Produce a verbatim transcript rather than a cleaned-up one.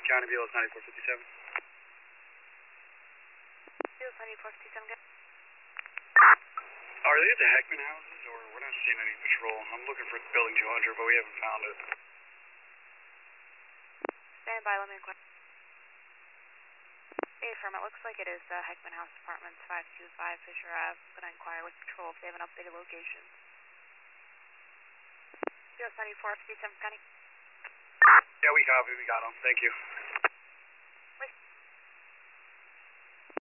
County B L S ninety-four fifty-seven. B L S ninety-four fifty-seven, good. Are they at the Heckman houses, or we're not seeing any patrol? I'm looking for building two hundred, but we haven't found it. Stand by, let me inquire. Hey, firm, it looks like it is uh, Heckman House Apartments, five two five Fisher Ave. I'm going to inquire with patrol if they have an updated location. B L S ninety-four fifty-seven, County. Yeah, we copy. We got them. Thank you.